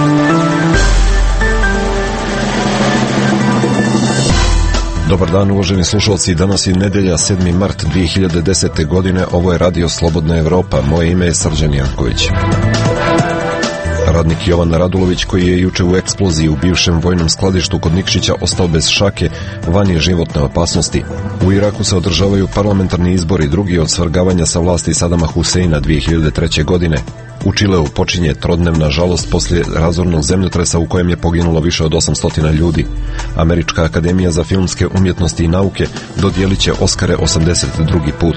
Dobar dan, uvaženi slušalci. Danas je nedelja, 7. mart 2010. godine. Ovo je Radio Slobodna Evropa. Moje ime je Srđan Janković. Radnik Jovan Radulović, koji je juče u eksploziji u bivšem vojnom skladištu kod Nikšića ostao bez šake, van je životne opasnosti. U Iraku se održavaju parlamentarni izbori, drugi od svrgavanja sa vlasti Sadama Huseina 2003. godine. U Čileu počinje trodnevna žalost poslije razornog zemljotresa u kojem je poginulo više od 800 ljudi. Američka akademija za filmske umjetnosti i nauke dodijelit će Oskare 82. put.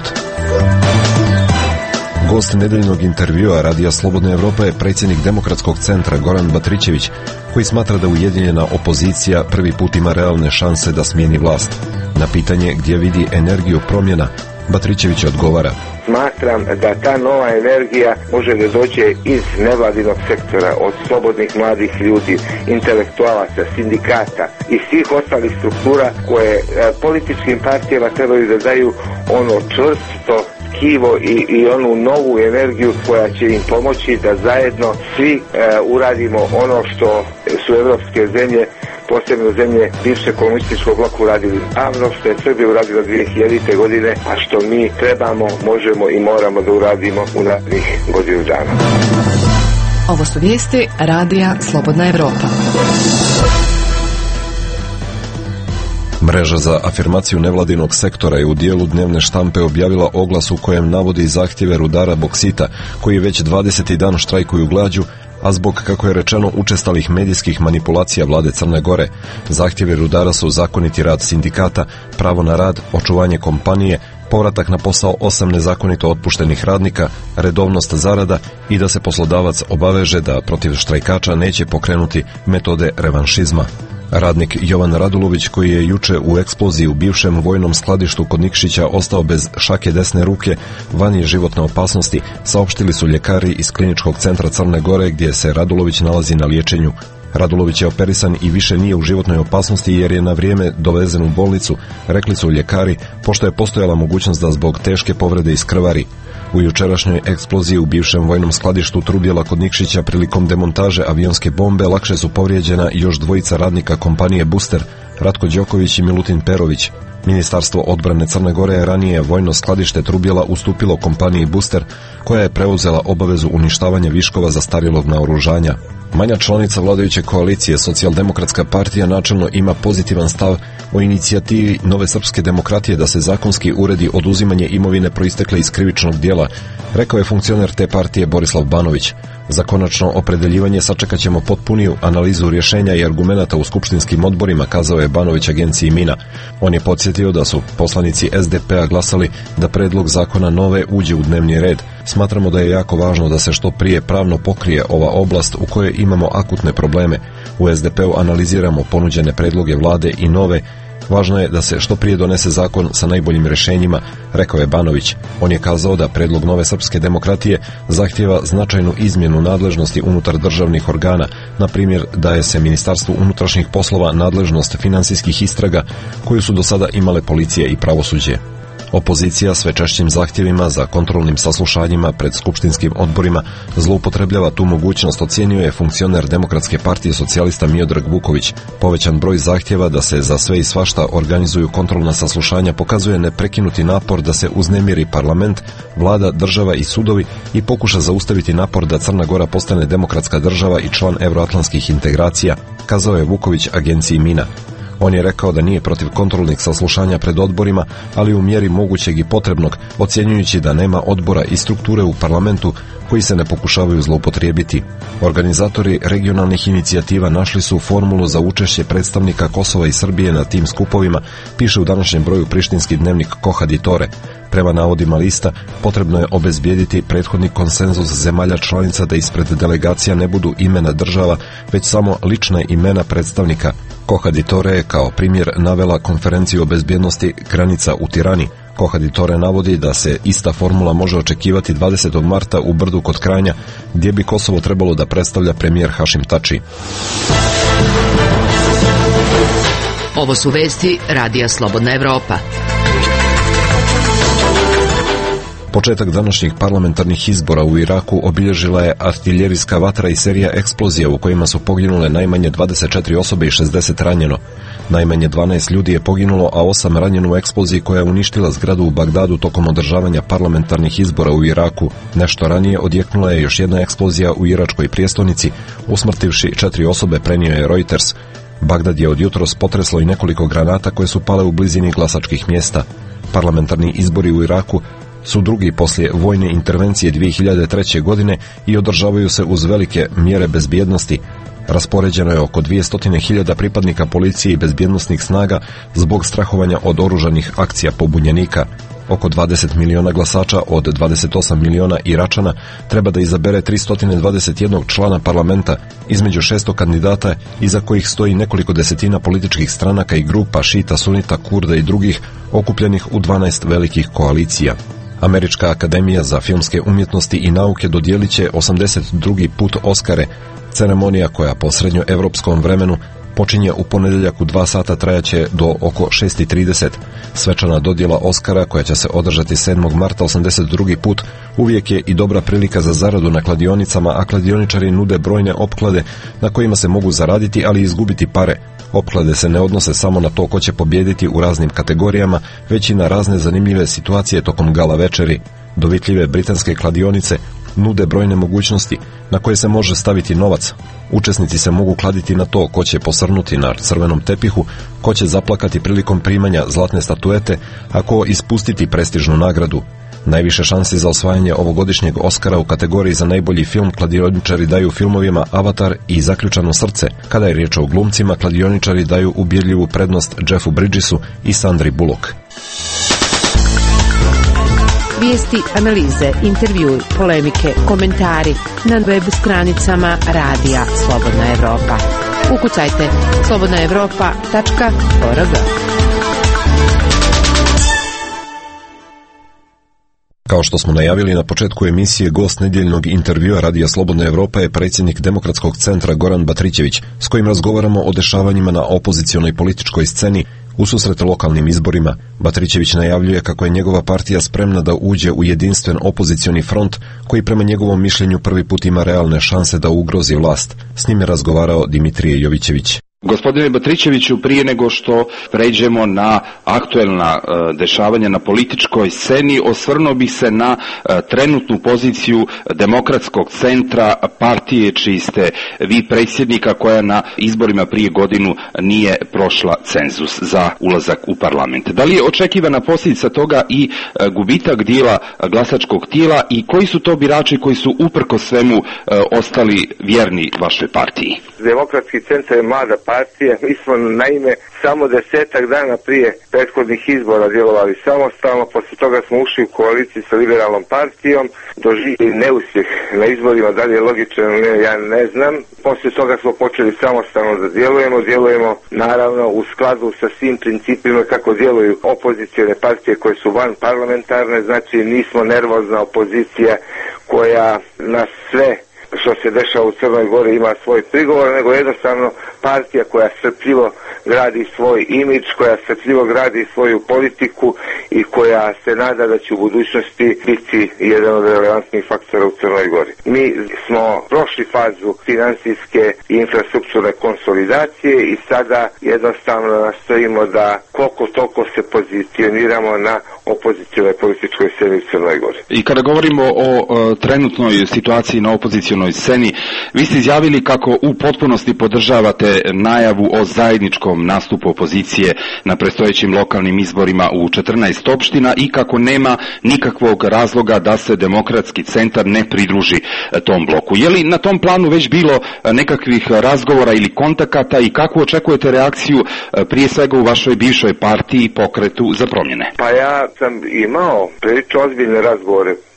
Gost nedeljnog intervjua Radija Slobodna Evropa je predsjednik Demokratskog centra Goran Batrićević, koji smatra da ujedinjena opozicija prvi put ima realne šanse da smijeni vlast. Na pitanje gdje vidi energiju promjena, Batrićević odgovara: Smatram da ta nova energija može da dođe iz nevladinog sektora, od slobodnih mladih ljudi, intelektualaca, sindikata i svih ostalih struktura koje političkim partijama trebaju da daju ono čvrsto tkivo i onu novu energiju koja će im pomoći da zajedno svi uradimo ono što su evropske zemlje, posebno zemlje bivše komunističkog bloka uradili, a ono što je Srbija uradila 2000. godine, a što mi trebamo, možemo i moramo da uradimo u narednih godinu dana. Ovo su vijesti Radija Slobodna Evropa. Mreža za afirmaciju nevladinog sektora je u dijelu dnevne štampe objavila oglas u kojem navodi zahtjeve rudara boksita, koji već 20. dan štrajkuju glađu, a zbog, kako je rečeno, učestalih medijskih manipulacija vlade Crne Gore. Zahtjevi rudara su zakoniti rad sindikata, pravo na rad, očuvanje kompanije, povratak na posao 8 nezakonito otpuštenih radnika, redovnost zarada i da se poslodavac obaveže da protiv štrajkača neće pokrenuti metode revanšizma. Radnik Jovan Radulović, koji je juče u eksploziji u bivšem vojnom skladištu kod Nikšića ostao bez šake desne ruke, van je životne opasnosti, saopštili su ljekari iz Kliničkog centra Crne Gore gdje se Radulović nalazi na liječenju. Radulović je operisan i više nije u životnoj opasnosti jer je na vrijeme dovezen u bolnicu, rekli su ljekari, pošto je postojala mogućnost da zbog teške povrede iskrvari. U jučerašnjoj eksploziji u bivšem vojnom skladištu Trubjela kod Nikšića prilikom demontaže avionske bombe lakše su povrijeđena još dvojica radnika kompanije Buster, Ratko Đoković i Milutin Perović. Ministarstvo odbrane Crne Gore je ranije vojno skladište Trubjela ustupilo kompaniji Buster, koja je preuzela obavezu uništavanja viškova zastarjelog naoružanja. Manja članica vladajuće koalicije, Socijaldemokratska partija, načelno ima pozitivan stav o inicijativi Nove srpske demokratije da se zakonski uredi oduzimanje imovine proistekle iz krivičnog djela, rekao je funkcioner te partije Borislav Banović. Za konačno opredeljivanje sačekat ćemo potpuniju analizu rješenja i argumenata u skupštinskim odborima, kazao je Banović agenciji Mina. On je podsjetio da su poslanici SDP-a glasali da predlog zakona Nove uđe u dnevni red. Smatramo da je jako važno da se što prije pravno pokrije ova oblast u kojoj imamo akutne probleme. U SDP-u analiziramo ponuđene predloge vlade i Nove. Važno je da se što prije donese zakon sa najboljim rješenjima, rekao je Banović. On je kazao da predlog Nove srpske demokratije zahtijeva značajnu izmjenu nadležnosti unutar državnih organa, na primjer daje se Ministarstvu unutrašnjih poslova nadležnost finansijskih istraga koju su do sada imale policija i pravosuđe. Opozicija sve češćim zahtjevima za kontrolnim saslušanjima pred skupštinskim odborima zloupotrebljava tu mogućnost, ocijenio je funkcioner Demokratske partije socijalista Miodrag Vuković. Povećan broj zahtjeva da se za sve i svašta organizuju kontrolna saslušanja pokazuje neprekinuti napor da se uznemiri parlament, vlada, država i sudovi i pokuša zaustaviti napor da Crna Gora postane demokratska država i član euroatlantskih integracija, kazao je Vuković agenciji Mina. On je rekao da nije protiv kontrolnih saslušanja pred odborima, ali u mjeri mogućeg i potrebnog, ocjenjujući da nema odbora i strukture u parlamentu koji se ne pokušavaju zloupotrijebiti. Organizatori regionalnih inicijativa našli su formulu za učešće predstavnika Kosova i Srbije na tim skupovima, piše u današnjem broju prištinski dnevnik Kohaditore. Prema navodima lista, potrebno je obezbijediti prethodni konsenzus zemalja članica da ispred delegacija ne budu imena država, već samo lična imena predstavnika. Kohaditore je kao primjer navela konferenciju o bezbjednosti granica u Tirani. Kohaditore navodi da se ista formula može očekivati 20. marta u Brdu kod Kranja, gdje bi Kosovo trebalo da predstavlja premijer Hašim Tači. Ovo su vesti Radija Slobodna Evropa. Početak današnjih parlamentarnih izbora u Iraku obilježila je artiljerijska vatra i serija eksplozija u kojima su poginule najmanje 24 osobe i 60 ranjeno. Najmanje 12 ljudi je poginulo, a 8 ranjeno u eksploziji koja je uništila zgradu u Bagdadu tokom održavanja parlamentarnih izbora u Iraku. Nešto ranije odjeknula je još jedna eksplozija u iračkoj prijestolnici, usmrtivši 4 osobe, prenio je Reuters. Bagdad je od jutros potreslo i nekoliko granata koje su pale u blizini glasačkih mjesta. Parlamentarni izbori u Iraku su drugi poslije vojne intervencije 2003. godine i održavaju se uz velike mjere bezbjednosti. Raspoređeno je oko 200.000 pripadnika policije i bezbjednosnih snaga zbog strahovanja od oružanih akcija pobunjenika. Oko 20 miliona glasača od 28 miliona Iračana treba da izabere 321 člana parlamenta između 600 kandidata iza kojih stoji nekoliko desetina političkih stranaka i grupa šita, sunita, kurda i drugih okupljenih u 12 velikih koalicija. Američka akademija za filmske umjetnosti i nauke dodijelit će 82. put Oskare. Ceremonija koja po srednjoevropskom vremenu počinje u ponedjeljak u 2 sata, trajaće do oko 6:30. Svečana dodjela Oskara koja će se održati 7. marta 82. put uvijek je i dobra prilika za zaradu na kladionicama, a kladioničari nude brojne opklade na kojima se mogu zaraditi, ali i izgubiti pare. Opklade se ne odnose samo na to ko će pobijediti u raznim kategorijama, već i na razne zanimljive situacije tokom gala večeri. Dovitljive britanske kladionice nude brojne mogućnosti na koje se može staviti novac. Učesnici se mogu kladiti na to ko će posrnuti na crvenom tepihu, ko će zaplakati prilikom primanja zlatne statuete, a ko ispustiti prestižnu nagradu. Najviše šansi za osvajanje ovogodišnjeg Oskara u kategoriji za najbolji film kladioničari daju filmovima Avatar i Zaključano srce. Kada je riječ o glumcima, kladioničari daju ubjedljivu prednost Jeffu Bridgesu i Sandri Bullock. Vijesti, analize, intervjui, polemike, komentari na web stranicama Radija Slobodna Evropa. Ukucajte slobodnaevropa.org. Kao što smo najavili na početku emisije, gost nedjeljnog intervjua Radija Slobodna Evropa je predsjednik Demokratskog centra Goran Batričević, s kojim razgovaramo o dešavanjima na opozicionoj političkoj sceni ususret lokalnim izborima. Batričević najavljuje kako je njegova partija spremna da uđe u jedinstven opozicioni front koji prema njegovom mišljenju prvi put ima realne šanse da ugrozi vlast. S njim je razgovarao Dimitrije Jovićević. Gospodine Batričeviću, prije nego što pređemo na aktuelna dešavanja na političkoj sceni, osvrnuo bih se na trenutnu poziciju Demokratskog centra, partije čiji ste vi predsjednika, koja na izborima prije godinu nije prošla cenzus za ulazak u parlament. Da li je očekivana posljedica toga i gubitak dijela glasačkog tijela i koji su to birači koji su uprkos svemu ostali vjerni vašoj partiji? Demokratski centar je mlada partija. Mi smo naime samo 10 dana prije prethodnih izbora djelovali samostalno, poslije toga smo ušli u koaliciju sa liberalnom partijom, doživjeli neuspjeh na izborima, da li je logično ili ne, ja ne znam. Poslije toga smo počeli samostalno da djelujemo naravno u skladu sa svim principima kako djeluju opozicione partije koje su van parlamentarne, znači nismo nervozna opozicija koja nas sve što se dešava u Crnoj Gori ima svoj prigovor, nego jednostavno partija koja strpljivo gradi svoj imidž, koja strpljivo gradi svoju politiku i koja se nada da će u budućnosti biti jedan od relevantnih faktora u Crnoj Gori. Mi smo prošli fazu financijske i infrastrukturne konsolidacije i sada jednostavno nastojimo da koliko toliko se pozicioniramo na opozicionoj političkoj sceni u Crnoj Gori. I kada govorimo o trenutnoj situaciji na opozicionoj sceni, vi ste izjavili kako u potpunosti podržavate najavu o zajedničkom nastupu opozicije na predstojećim lokalnim izborima u 14 opština i kako nema nikakvog razloga da se Demokratski centar ne pridruži tom bloku. Je li na tom planu već bilo nekakvih razgovora ili kontakata i kako očekujete reakciju prije svega u vašoj bivšoj partiji Pokretu za promjene? Pa ja sam imao prilično ozbiljne razgovore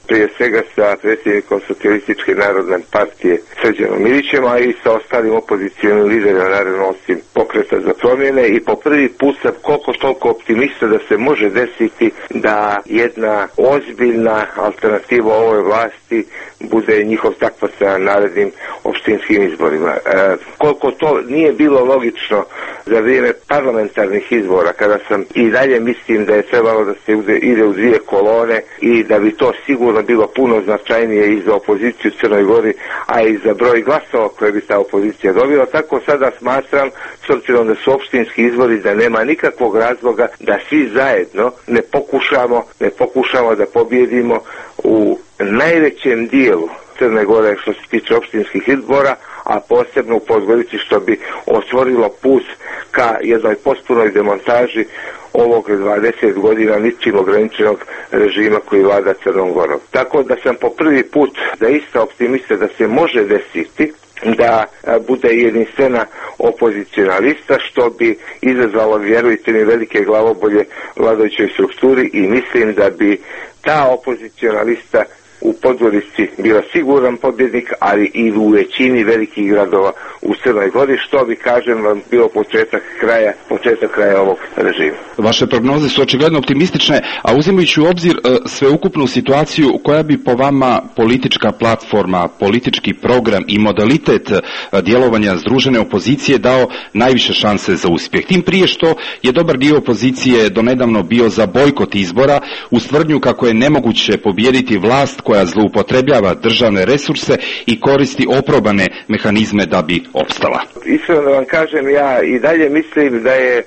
prije svega sa predsjednikom Socijalističke narodne partije Srđanom Milićem, a i sa ostalim opozicionim liderima, naravno osim Pokreta za promjene, i po prvi put sam koliko toliko optimista da se može desiti da jedna ozbiljna alternativa ovoj vlasti bude njihov takvac na narednim opštinskim izborima. Koliko to nije bilo logično za vrijeme parlamentarnih izbora, kada sam i dalje mislim da je trebalo da se ide u dvije kolone i da bi to sigurno bilo puno značajnije i za opoziciju u Crnoj Gori, a i za broj glasova koje bi ta opozicija dobila. Tako sada smatram, s obzirom da su opštinski izbori, da nema nikakvog razloga da svi zajedno ne pokušamo da pobjedimo u najvećem dijelu Crne Gore što se tiče opštinskih izbora, a posebno u Podgorici, što bi otvorilo put ka jednoj potpunoj demontaži ovog 20 godina ničim ograničenog režima koji vlada Crnom Gorom. Tako da sam po prvi put zaista optimista da se može desiti da bude jedinstvena opoziciona lista, što bi izazvalo, vjerujte mi, velike glavobolje vladajućoj strukturi, i mislim da bi ta opoziciona lista u Podgorici bila siguran pobjednik, ali i u većini velikih gradova u Crnoj Gori, što bi, kažem vam, bio početak kraja ovog režima. Vaše prognoze su očigledno optimistične, a uzimajući u obzir sveukupnu situaciju, koja bi po vama politička platforma, politički program i modalitet djelovanja združene opozicije dao najviše šanse za uspjeh? Tim prije što je dobar dio opozicije donedavno bio za bojkot izbora, uz tvrdnju kako je nemoguće pobijediti vlast koja zloupotrebljava državne resurse i koristi oprobane mehanizme da bi opstala. Iskreno da vam kažem, ja i dalje mislim da je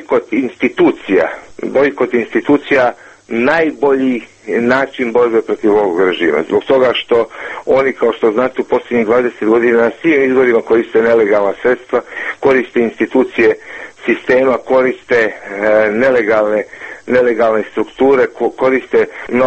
bojkot institucija najbolji način borbe protiv ovog režima. Zbog toga što oni, kao što znate, u posljednjih 20 godina na svim izborima koriste nelegalna sredstva, koriste institucije sistema, koriste nelegalne strukture, koriste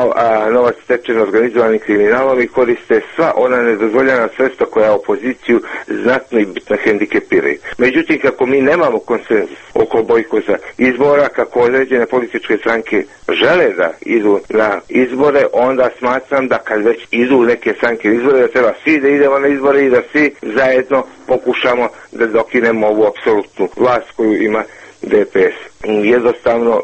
novac stečen organizovanim kriminalom i koriste sva ona nedozvoljena sredstva koja opoziciju znatno i bitno hendikepiraju. Međutim, kako mi nemamo konsenzus oko bojkota izbora, kako određene političke stranke žele da idu na izbore, onda smatram da kad već idu neke stranke izbore, da treba svi da idemo na izbore i da svi zajedno pokušamo da dokinemo ovu apsolutnu vlast koju ima DPS. Jednostavno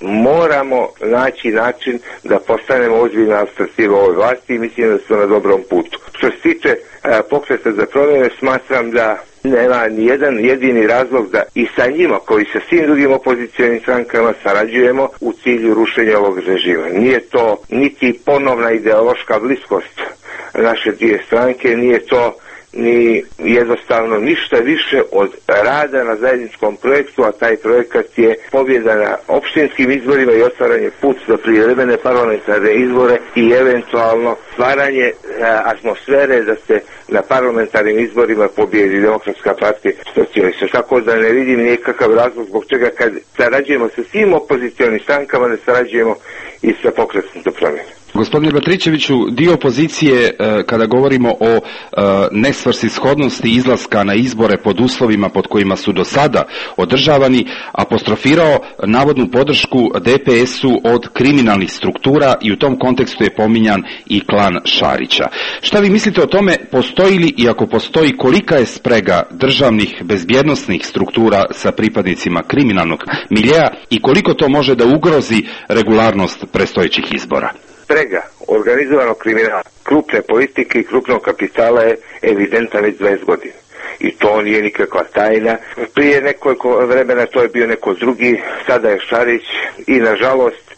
moramo naći način da postanemo ozbiljna alternativa ovoj vlasti i mislim da smo na dobrom putu. Što se tiče Pokreta za promjene, smatram da nema ni jedan jedini razlog da i sa njima, koji sa svim drugim opozicijalnim strankama, sarađujemo u cilju rušenja ovog režima. Nije to niti ponovna ideološka bliskost naše dvije stranke, nije to ni jednostavno ništa više od rada na zajedničkom projektu, a taj projekat je pobjeda na opštinskim izborima i otvaranje put za prijevremene parlamentarne izbore i eventualno stvaranje atmosfere da se na parlamentarnim izborima pobjedi Demokratska partija Socijalista. Tako da ne vidim nikakav razlog zbog čega kad sarađujemo sa svim opozicijalnim strankama ne sarađujemo i sa Pokretom za promjene. Gospodine Batričeviću, dio opozicije, kada govorimo o nesvrsishodnosti izlaska na izbore pod uslovima pod kojima su do sada održavani, apostrofirao navodnu podršku DPS-u od kriminalnih struktura i u tom kontekstu je pominjan i klan Šarića. Šta vi mislite o tome, postoji li i ako postoji, kolika je sprega državnih bezbjednosnih struktura sa pripadnicima kriminalnog miljea i koliko to može da ugrozi regularnost predstojećih izbora? Sprega organizovanog kriminala, krupne politike i krupnog kapitala je evidentan već 20 godina. I to nije nikakva tajna. Prije nekoliko vremena to je bio neko drugi, sada je Šarić i nažalost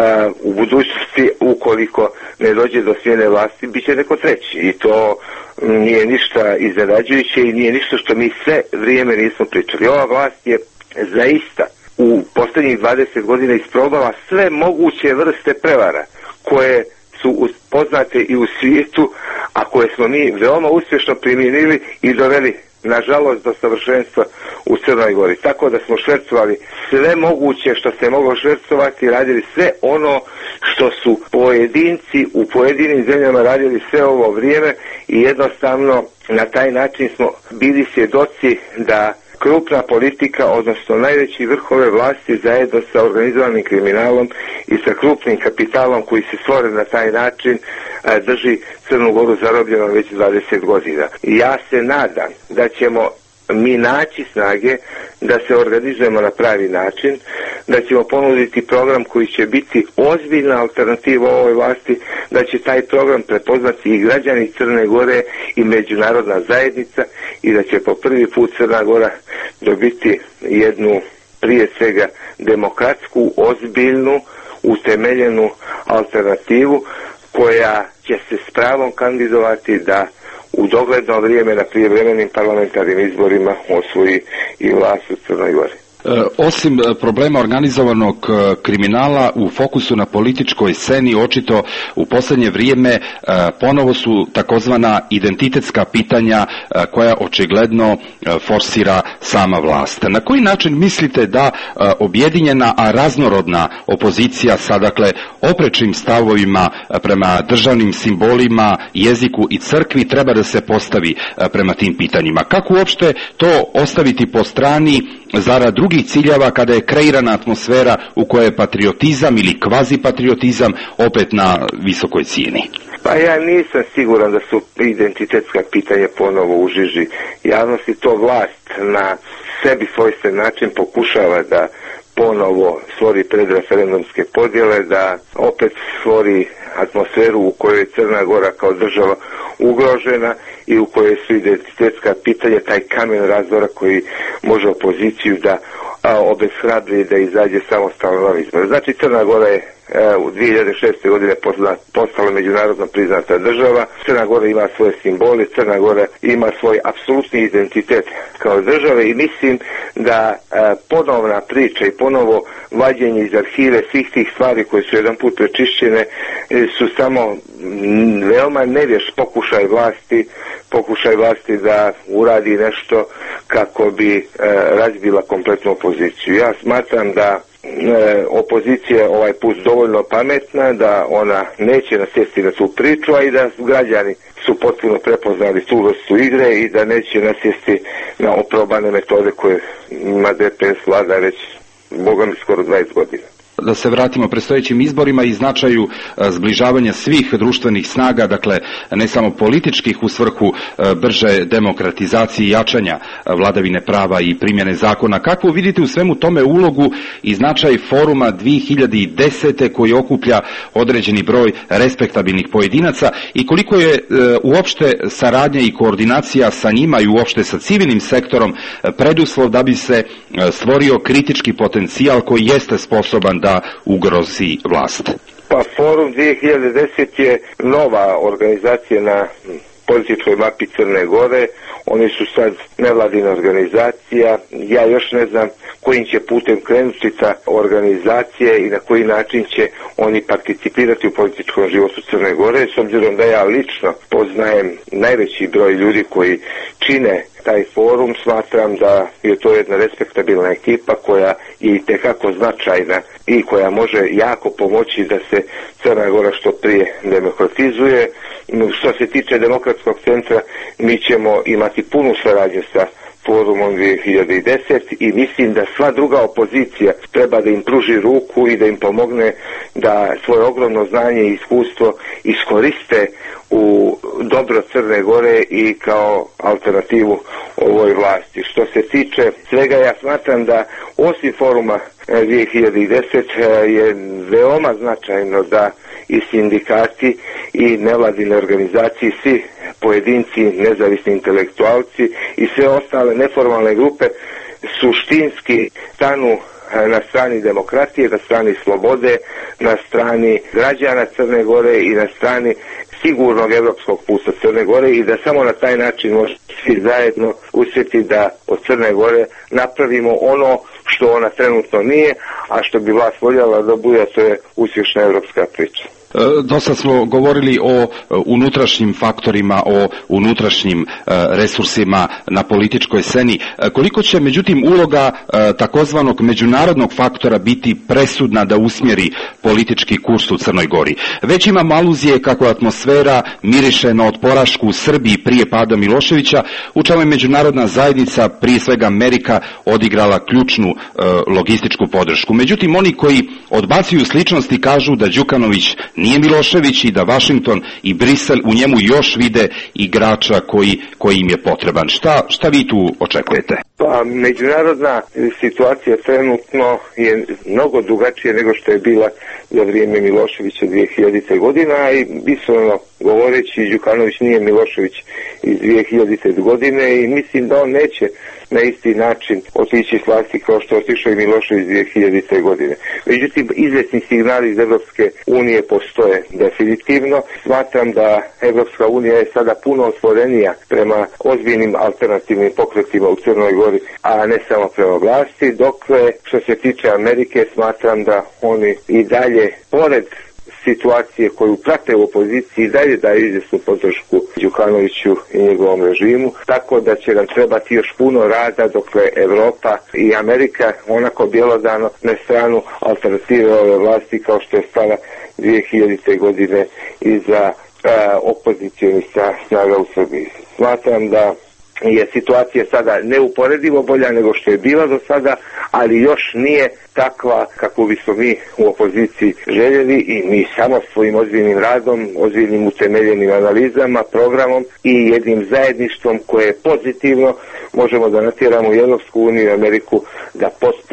u budućnosti, ukoliko ne dođe do smjene vlasti, bit će neko treći. I to nije ništa iznenađujuće i nije ništa što mi sve vrijeme nismo pričali. Ova vlast je zaista u posljednjih 20 godina isprobala sve moguće vrste prevara koje su poznate i u svijetu, a koje smo mi veoma uspješno primijenili i doveli, nažalost, do savršenstva u Crnoj Gori. Tako da smo švercovali sve moguće što se moglo švercovati, radili sve ono što su pojedinci u pojedinim zemljama radili sve ovo vrijeme i jednostavno na taj način smo bili svjedoci da krupna politika, odnosno najveći vrhove vlasti zajedno sa organizovanim kriminalom i sa krupnim kapitalom koji se stvore na taj način drži Crnu Goru zarobljeno već 20 godina. I ja se nadam da ćemo mi naći snage da se organizujemo na pravi način, da ćemo ponuditi program koji će biti ozbiljna alternativa ovoj vlasti, da će taj program prepoznati i građani Crne Gore i međunarodna zajednica i da će po prvi put Crna Gora dobiti jednu, prije svega, demokratsku, ozbiljnu, utemeljenu alternativu koja će se s pravom kandidovati da u dogledno vrijeme na prijevremenim parlamentarnim izborima osvoji i vlast u Crnoj Gori. Osim problema organizovanog kriminala u fokusu na političkoj sceni, očito u posljednje vrijeme ponovo su takozvana identitetska pitanja koja očigledno forsira sama vlast. Na koji način mislite da objedinjena, a raznorodna opozicija sa dakle oprečnim stavovima prema državnim simbolima, jeziku i crkvi treba da se postavi prema tim pitanjima? Kako uopšte to ostaviti po strani zarad drugih ciljeva kada je kreirana atmosfera u kojoj je patriotizam ili kvazipatriotizam opet na visokoj cijeni? Pa ja nisam siguran da su identitetska pitanja ponovo u žiži javnosti. To vlast na sebi svojstven način pokušava da ponovo stvori predreferendumske podjele, da opet stvori atmosferu u kojoj je Crna Gora kao država ugrožena i u kojoj su identitetska pitanja taj kamen razdora koji može opoziciju da obeshrabri da izađe samostalno na izbore. Znači Crna Gora je u 2006. godine postala međunarodno priznata država. Crna Gora ima svoje simbole, Crna Gora ima svoj apsolutni identitet kao države i mislim da ponovna priča i ponovo vađenje iz arhive svih tih stvari koje su jedan put prečišćene su samo veoma nevješ pokušaj vlasti da uradi nešto kako bi razbila kompletnu opoziciju. Ja smatram da opozicija ovaj put dovoljno pametna, da ona neće nasjesti na tu priču, a i da građani su potpuno prepoznali tu vrstu igre i da neće nasjesti na oprobane metode koje ima DPS vlada već bogami skoro 20 godina. Da se vratimo predstojećim izborima i značaju zbližavanja svih društvenih snaga, dakle ne samo političkih u svrhu brže demokratizacije i jačanja vladavine prava i primjene zakona. Kakvu vidite u svemu tome ulogu i značaj foruma 2010. koji okuplja određeni broj respektabilnih pojedinaca i koliko je uopšte saradnja i koordinacija sa njima i uopšte sa civilnim sektorom preduslov da bi se stvorio kritički potencijal koji jeste sposoban da ugrozi vlast? Pa Forum 2010 je nova organizacija na političkoj mapi Crne Gore. Oni su sad nevladina organizacija. Ja još ne znam kojim će putem krenuti ta organizacija i na koji način će oni participirati u političkom životu Crne Gore, s obzirom da ja lično poznajem najveći broj ljudi koji čine taj forum. Smatram da je to jedna respektabilna ekipa koja je itekako značajna i koja može jako pomoći da se Crna Gora što prije demokratizuje. Što se tiče Demokratskog centra, mi ćemo imati punu saradnju sa Forumom 2010 i mislim da sva druga opozicija treba da im pruži ruku i da im pomogne da svoje ogromno znanje i iskustvo iskoriste u dobro Crne Gore i kao alternativu ovoj vlasti. Što se tiče svega, ja smatram da osim Foruma 2010 je veoma značajno da i sindikati i nevladine organizacije, svi pojedinci, nezavisni intelektualci i sve ostale neformalne grupe suštinski stanu na strani demokratije, na strani slobode, na strani građana Crne Gore i na strani sigurnog evropskog puta Crne Gore i da samo na taj način možemo svi zajedno uspjeti da od Crne Gore napravimo ono što ona trenutno nije, a što bi vlast voljela da bude, to je uspješna evropska priča. Dosta smo govorili o unutrašnjim faktorima, o unutrašnjim resursima na političkoj sceni. Koliko će međutim uloga takozvanog međunarodnog faktora biti presudna da usmjeri politički kurs u Crnoj Gori? Već imamo aluzije kako atmosfera miriše na otporašku u Srbiji prije pada Miloševića, u čemu je međunarodna zajednica, prije svega Amerika, odigrala ključnu logističku podršku. Međutim, oni koji odbacuju sličnosti kažu da Đukanović nije Milošević i da Vašington i Brisel u njemu još vide igrača koji im je potreban. Šta vi tu očekujete? Pa, međunarodna situacija trenutno je mnogo drugačija nego što je bila za vrijeme Miloševića 2000. godina i iskreno govoreći, Đukanović nije Milošević iz 2000. godine i mislim da on neće na isti način otići s vlasti kao što je otišao i Milošević 2000. godine. Međutim, izvjesni signali iz Evropske unije postoje definitivno. Smatram da Evropska unija je sada puno otvorenija prema ozbiljnim alternativnim pokretima u Crnoj Gori, a ne samo prema vlasti, dok što se tiče Amerike smatram da oni i dalje, pored situacije koju prate u opoziciji, i dalje daju izvjesnu podršku Đukanoviću i njegovom režimu, tako da će nam trebati još puno rada dokle Evropa i Amerika onako bjelodano na stranu alternative ove vlasti kao što je stala 2000. godine iza opozicionih snaga u Srbiji. Smatram da je situacija sada neuporedivo bolja nego što je bila do sada, ali još nije takva kako bismo mi u opoziciji željeli i mi samo svojim ozbiljnim radom, ozbiljnim utemeljenim analizama, programom i jednim zajedništvom koje je pozitivno možemo da natjeramo i Evropsku uniju i Ameriku da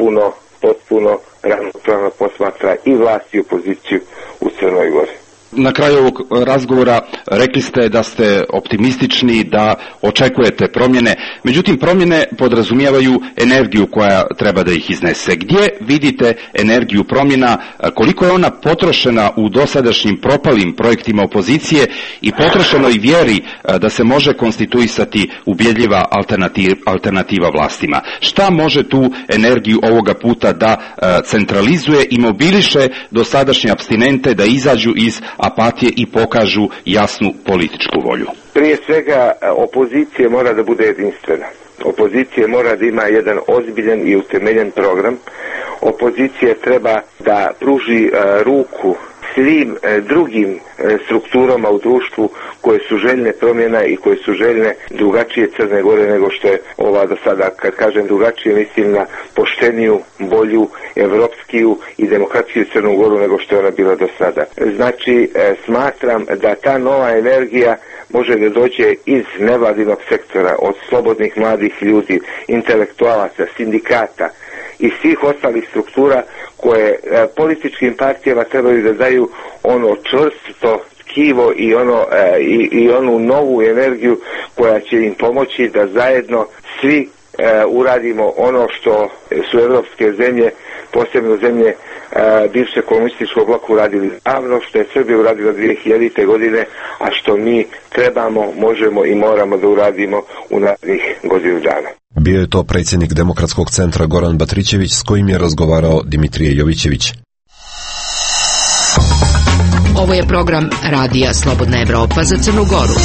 potpuno ravnopravno posmatra i vlast i opoziciju u Crnoj Gori. Na kraju ovog razgovora rekli ste da ste optimistični, da očekujete promjene, međutim promjene podrazumijevaju energiju koja treba da ih iznese. Gdje vidite energiju promjena, koliko je ona potrošena u dosadašnjim propalim projektima opozicije i potrošenoj vjeri da se može konstituisati ubjedljiva alternativa vlastima? Šta može tu energiju ovoga puta da centralizuje i mobiliše dosadašnje apstinente da izađu iz apatije i pokažu jasnu političku volju? Prije svega, opozicija mora da bude jedinstvena. Opozicija mora da ima jedan ozbiljan i utemeljen program. Opozicija treba da pruži ruku svim drugim strukturama u društvu koje su željne promjena i koje su željne drugačije Crne Gore nego što je ova do sada. Kad kažem drugačije, mislim na pošteniju, bolju, evropskiju i demokratskiju Crnu Goru nego što je ona bila do sada. Znači, smatram da ta nova energija može da dođe iz nevladinog sektora, od slobodnih mladih ljudi, intelektualaca, sindikata i svih ostalih struktura koje političkim partijama trebaju da daju ono čvrsto tkivo i onu novu energiju koja će im pomoći da zajedno svi uradimo ono što su evropske zemlje, posebno zemlje bivše komunističkog bloka uradili davno, što je Srbija uradila 2000. godine, a što mi trebamo, možemo i moramo da uradimo u narednih godinu dana. Bio je to predsjednik Demokratskog centra Goran Batrićević s kojim je razgovarao Dimitrije Jovićević. Ovo je program Radija Slobodna Evropa za Crnu Goru.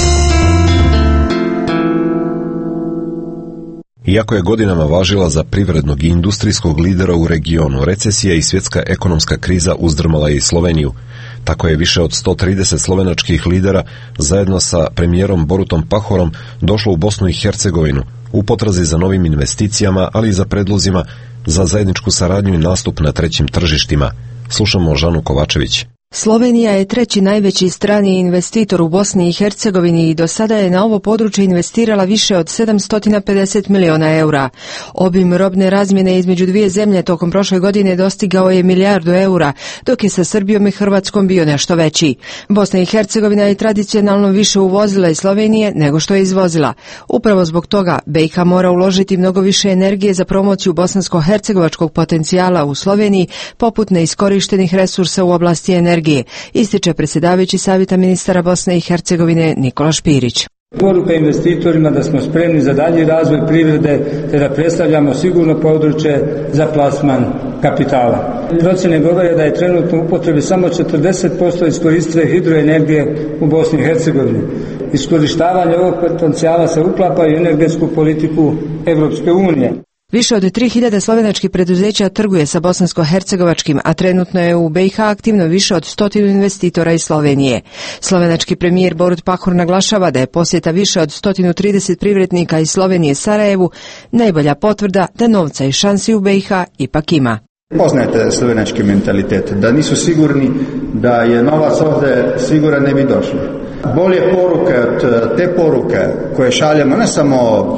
Iako je godinama važila za privrednog i industrijskog lidera u regionu, recesija i svjetska ekonomska kriza uzdrmala je i Sloveniju. Tako je više od 130 slovenačkih lidera zajedno sa premijerom Borutom Pahorom došlo u Bosnu i Hercegovinu u potrazi za novim investicijama, ali i za predlozima za zajedničku saradnju i nastup na trećim tržištima. Slušamo Žanu Kovačević. Slovenija je treći najveći strani investitor u Bosni i Hercegovini i do sada je na ovo područje investirala više od 750 miliona eura. Obim robne razmjene između dvije zemlje tokom prošle godine dostigao je 1 milijardu eura, dok je sa Srbijom i Hrvatskom bio nešto veći. Bosna i Hercegovina je tradicionalno više uvozila iz Slovenije nego što je izvozila. Upravo zbog toga BiH mora uložiti mnogo više energije za promociju bosansko-hercegovačkog potencijala u Sloveniji, poput neiskorištenih resursa u oblasti energije, ističe predsjedavajući Savjeta ministara Bosne i Hercegovine Nikola Špirić. Poruka investitorima da smo spremni za dalji razvoj privrede te da predstavljamo sigurno područje za plasman kapitala. Procjene govore da je trenutno u upotrebi samo 40% iskoristive hidroenergije u Bosni i Hercegovini. Iskorištavanje ovog potencijala se uklapa i u energetsku politiku Evropske unije. Više od 3000 slovenačkih preduzeća trguje sa bosansko-hercegovačkim, a trenutno je u BiH aktivno više od 100 investitora iz Slovenije. Slovenački premijer Borut Pahor naglašava da je posjeta više od 130 privrednika iz Slovenije Sarajevu najbolja potvrda da novca i šansi u BiH ipak ima. Poznajete slovenački mentalitet, da nisu sigurni da je novac ovdje siguran ne bi došli. Bolje poruke od te poruke koje šaljemo ne samo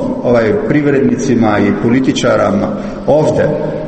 privrednicima i političarama ovdje,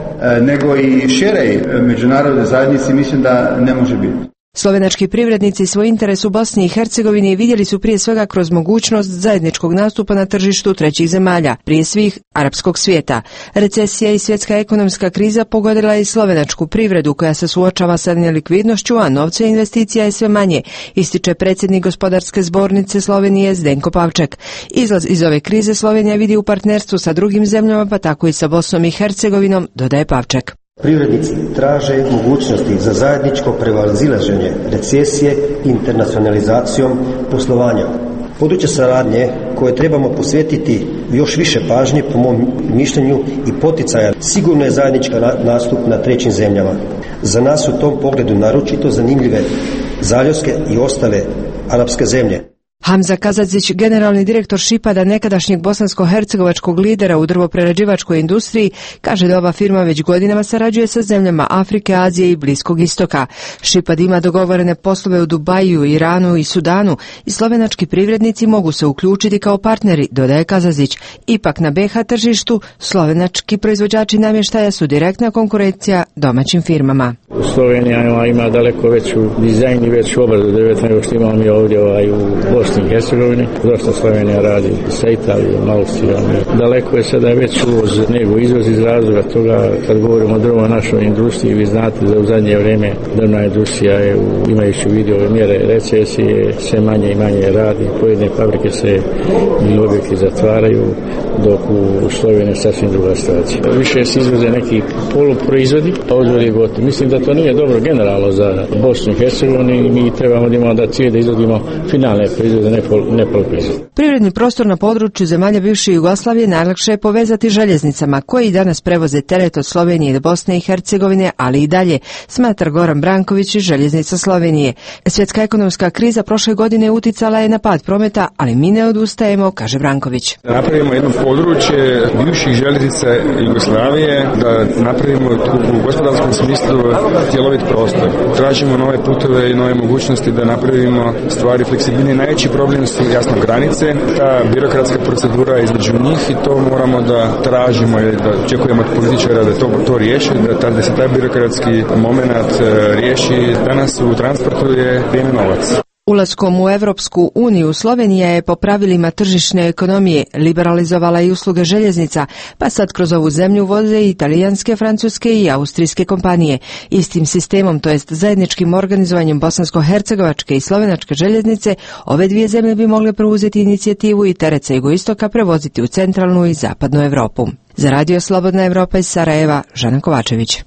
nego i široj međunarodnoj zajednici mislim da ne može biti. Slovenački privrednici svoj interes u Bosni i Hercegovini vidjeli su prije svega kroz mogućnost zajedničkog nastupa na tržištu trećih zemalja, prije svih arapskog svijeta. Recesija i svjetska ekonomska kriza pogodila je i slovenačku privredu koja se suočava sa nelikvidnošću, a novca i investicija je sve manje, ističe predsjednik gospodarske zbornice Slovenije Zdenko Pavček. Izlaz iz ove krize Slovenija vidi u partnerstvu sa drugim zemljama, pa tako i sa Bosnom i Hercegovinom, dodaje Pavček. Privrednici traže mogućnosti za zajedničko prevazilaženje recesije internacionalizacijom poslovanja. Područje saradnje koje trebamo posvetiti još više pažnje po mom mišljenju i poticaja sigurno je zajednički nastup na trećim zemljama. Za nas u tom pogledu naročito zanimljive zaljevske i ostale arapske zemlje. Hamza Kazadzić, generalni direktor Šipada, nekadašnjeg bosansko-hercegovačkog lidera u drvoprerađivačkoj industriji, kaže da ova firma već godinama sarađuje sa zemljama Afrike, Azije i Bliskog istoka. Šipad ima dogovorene poslove u Dubaju, Iranu i Sudanu i slovenački privrednici mogu se uključiti kao partneri, dodaje Kazadzić. Ipak na BiH tržištu slovenački proizvođači namještaja su direktna konkurencija domaćim firmama. Slovenija ima daleko veću dizajn i veću obradu nego što imamo mi ovdje u Bosni i Hercegovini. Dosta Slovenija radi sa Italijom, Austrijom. Daleko je sada već uvoz nego izvoz iz razloga toga. Kad govorimo o drvnoj našoj industriji, vi znate da u zadnje vrijeme drvna industrija je, imajući u vidu ove mjere recesije, sve manje i manje radi. Pojedine fabrike se i objekti zatvaraju, dok u Sloveniji sasvim druga situacija. Više se izvoze neki poluproizvodi, a odvodi gotovo. Mislim da to nije dobro generalno za Bosnu i Hercegovinu i mi trebamo da imamo da cilj da izvodimo finalne proizvode, ne poluproizvode. Privredni prostor na području zemalja bivše Jugoslavije najlakše je povezati željeznicama, koji danas prevoze teret od Slovenije do Bosne i Hercegovine, ali i dalje, smatra Goran Branković iz Željeznica Slovenije. Svjetska ekonomska kriza prošle godine uticala je na pad prometa, ali mi ne odustajemo, kaže Branković. Napravimo jedno područje bivših željeznica Jugoslavije, da napravimo u gospodarskom smislu cjelovit prostor. Tražimo nove putove i nove mogućnosti da napravimo stvari fleksibilnije. Najveći problem su jasno granice, ta birokratska procedura između njih i to moramo da tražimo i da očekujemo od političara da to riješi, da se taj birokratski moment riješi. Danas u transportu je vrijeme novac. Ulaskom u Evropsku uniju Slovenija je po pravilima tržišne ekonomije liberalizovala i usluge željeznica, pa sad kroz ovu zemlju voze i italijanske, francuske i austrijske kompanije. Istim sistemom, to jest zajedničkim organizovanjem bosansko-hercegovačke i slovenačke željeznice, ove dvije zemlje bi mogle preuzeti inicijativu i teret sa jugoistoka prevoziti u centralnu i zapadnu Europu. Za Radio Slobodna Evropa iz Sarajeva, Žana Kovačević.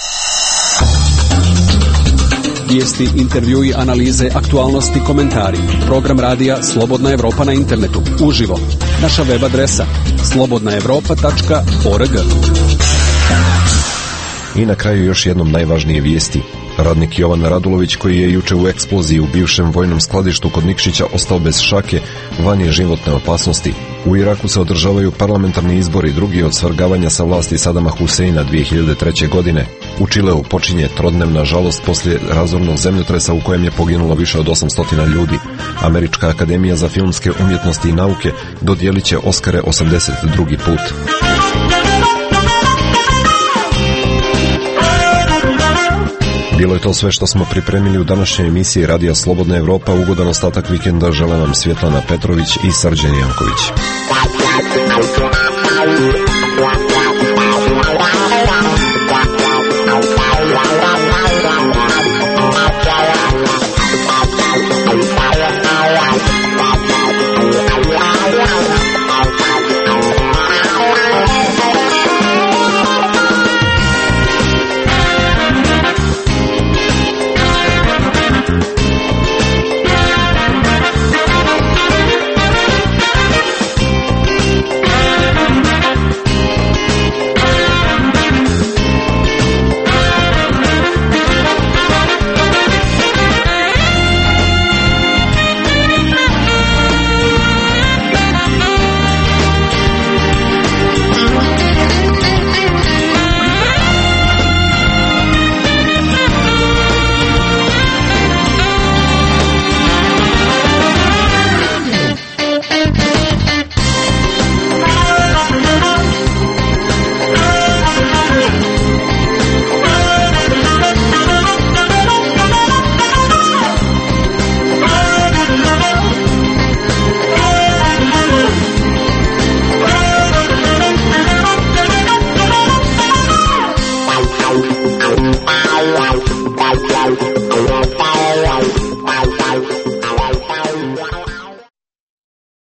Vijesti, intervjui, analize, aktualnosti, komentari. Program radija Slobodna Evropa na internetu. Uživo. Naša web adresa slobodnaevropa.org. I na kraju još jednom najvažnije vijesti. Radnik Jovan Radulović, koji je juče u eksploziji u bivšem vojnom skladištu kod Nikšića ostao bez šake, van je životne opasnosti. U Iraku se održavaju parlamentarni izbori, drugi od svrgavanja sa vlasti Sadama Huseina 2003. godine. U Čileu počinje trodnevna žalost poslije razornog zemljotresa u kojem je poginulo više od 800 ljudi. Američka akademija za filmske umjetnosti i nauke dodijelit će Oskare 82. put. Bilo je to sve što smo pripremili u današnjoj emisiji Radija Slobodna Evropa. Ugodan ostatak vikenda žele vam Svjetlana Petrović i Srđan Janković.